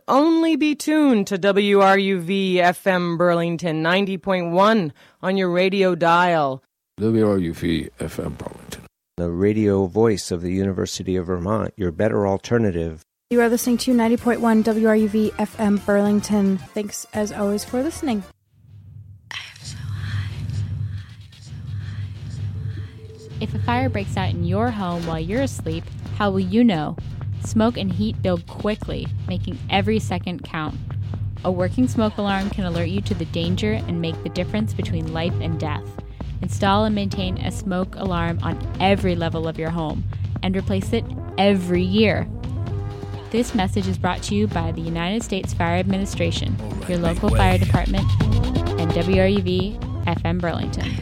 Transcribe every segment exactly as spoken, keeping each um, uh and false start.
only be tuned to W R U V F M Burlington ninety point one on your radio dial. W R U V F M Burlington, the radio voice of the University of Vermont, your better alternative. You are listening to ninety point one W R U V F M Burlington. Thanks, as always, for listening. If a fire breaks out in your home while you're asleep, how will you know? Smoke and heat build quickly, making every second count. A working smoke alarm can alert you to the danger and make the difference between life and death. Install and maintain a smoke alarm on every level of your home, and replace it every year. This message is brought to you by the United States Fire Administration, your local fire department, and W R U V F M Burlington.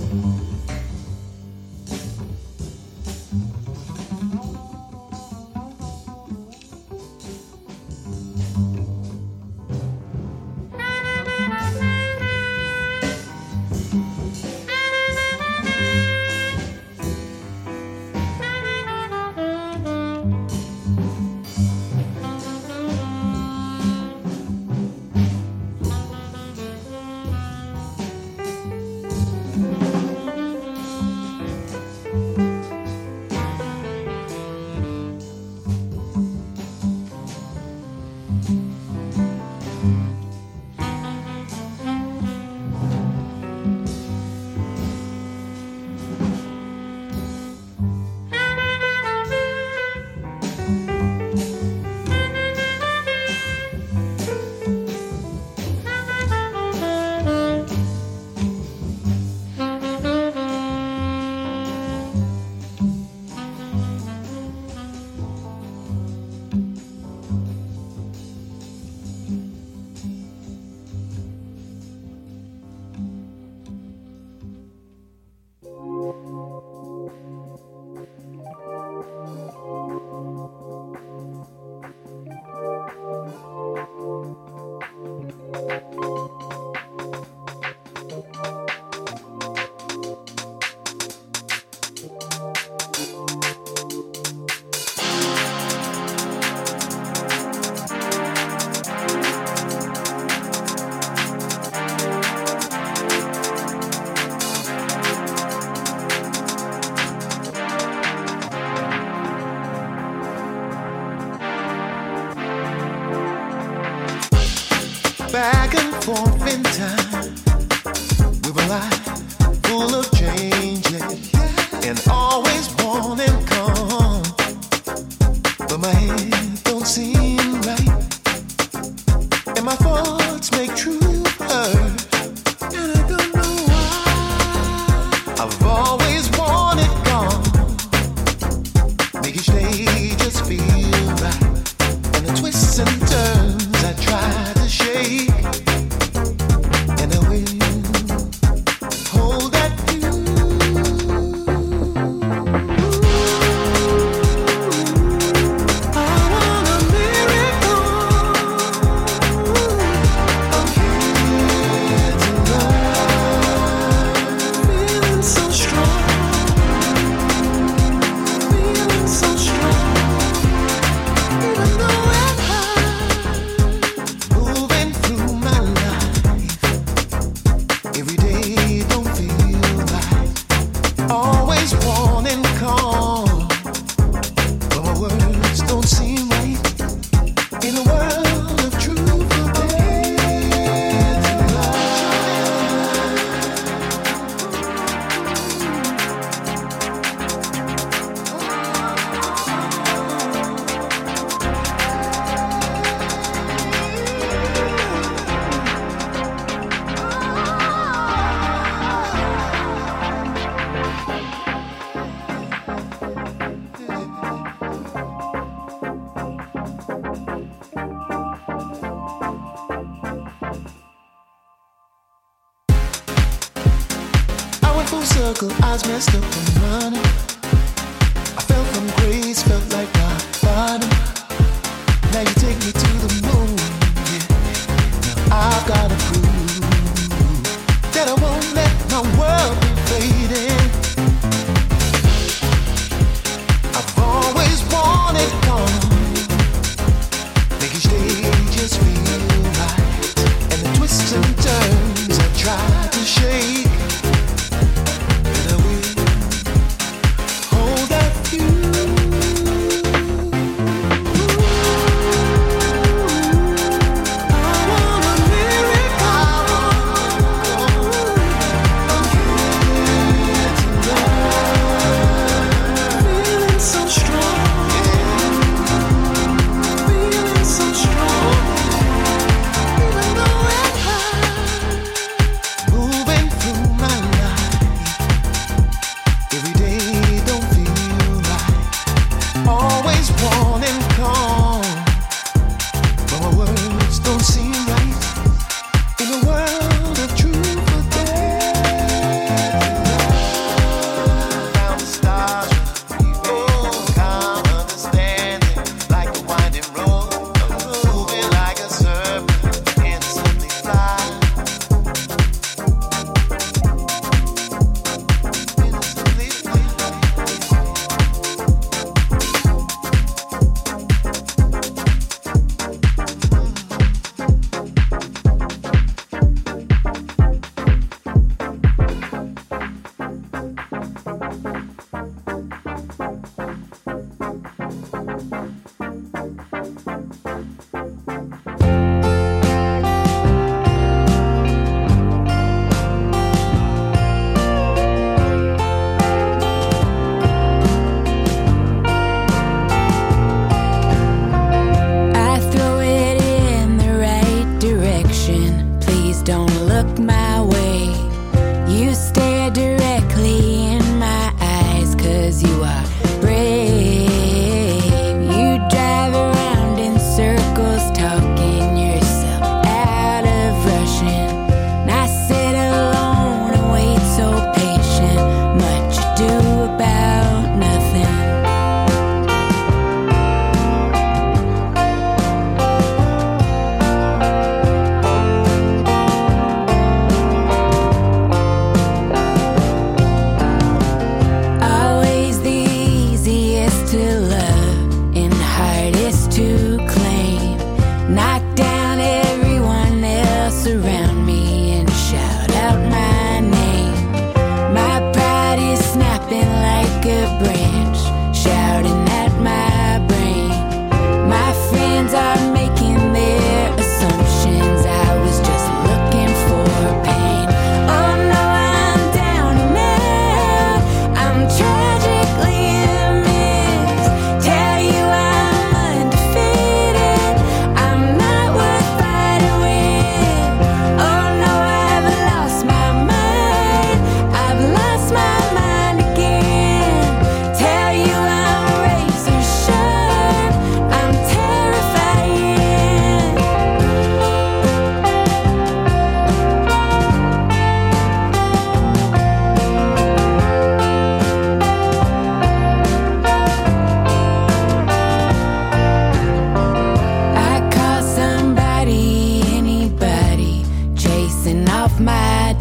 Back and forth in time, we were life full of changes, and always wanting calm. But my head don't seem right, and my thoughts make true hurt, and I don't know why. I've always wanted calm, make each day just feel right, and the twists and turns I try to shake, and I will hold that view. I want a miracle. I'm here tonight, feeling so strong, feeling so strong, even though I'm high, moving through my life. Every day don't feel right, always wanting calm, but my words don't seem right. In a world of truth, I'm here I went full circle, eyes messed up and running. I fell from grace, felt like rock bottom. Now you take me to the moon, yeah. Now I've gotta prove that I won't let my world be fading. I've always wanted calm, make each day just feel right, and the twists and turns I try to shake, and I will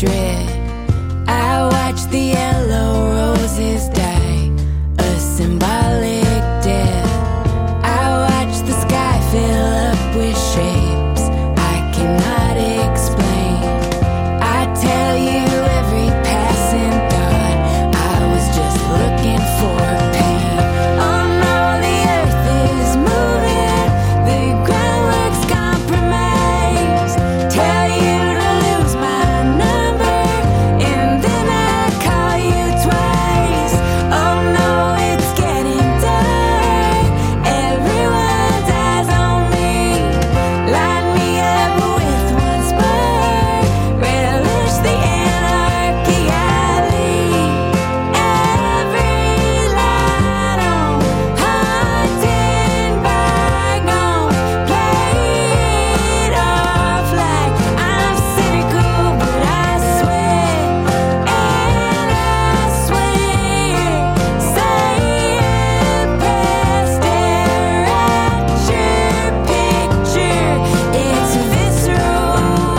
dread. I watch the yellow roses die, a symbolic death. I watch the sky fill up with shapes I cannot explain. I tell you every passing thought, I was just looking for pain. Oh no, the earth is moving, the groundwork's compromised. Tell you to lose my number, and then I call you twice. Oh no, it's getting dark, everyone's eyes on me. Line me up with one spark, relish the anarchy I lead. Every light on, haunted bygone, play it off like I'm cynical, but I swear, and I swear, saying past stare at your picture, it's visceral,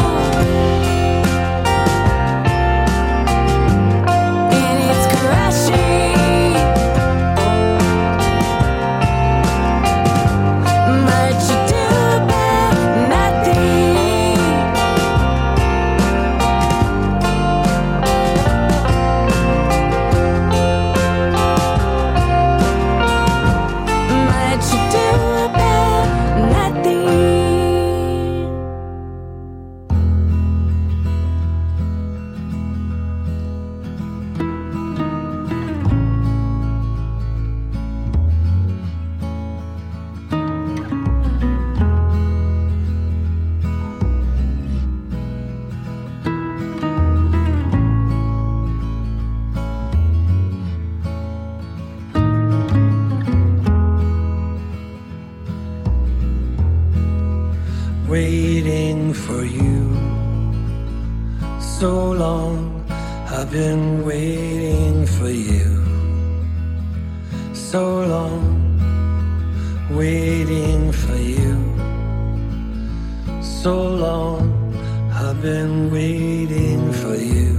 and it's crushing, but you do about nothing. But you do about nothing. Waiting for you so long, I've been waiting for you so long, waiting for you so long, I've been waiting for you.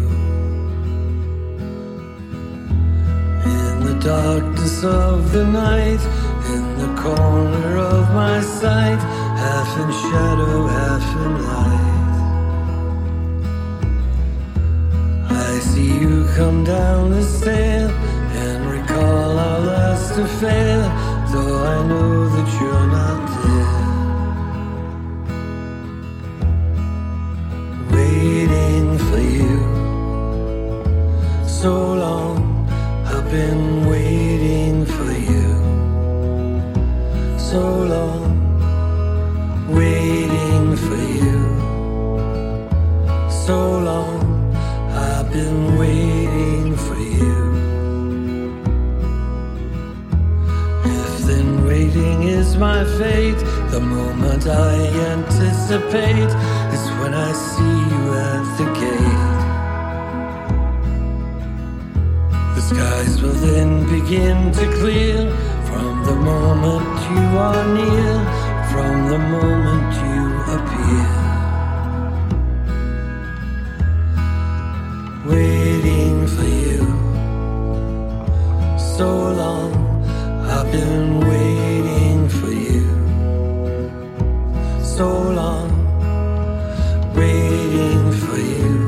In the darkness of the night, in the corner of my sight, half in shadow, half in light, I see you come down the stair and recall our last affair, though I know that you're not there. Waiting for you so long, I've been waiting for you so long, waiting for you so long, I've been waiting for you. If then waiting is my fate, the moment I anticipate is when I see you at the gate. The skies will then begin to clear from the moment you are near, from the moment you appear. Waiting for you so long, I've been waiting for you so long, waiting for you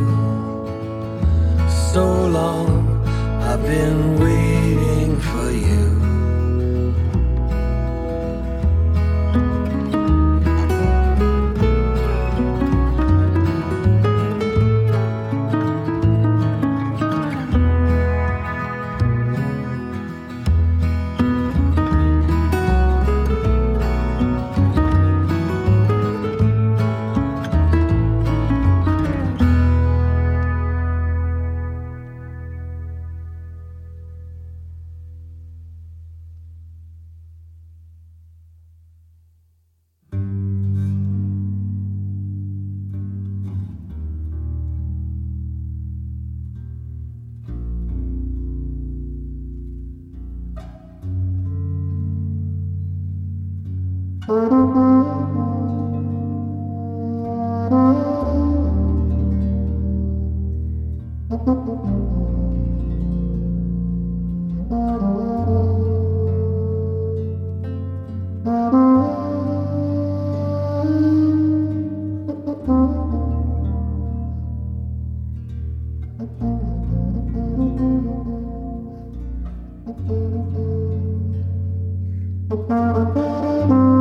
so long, I've been waiting for you. Thank you.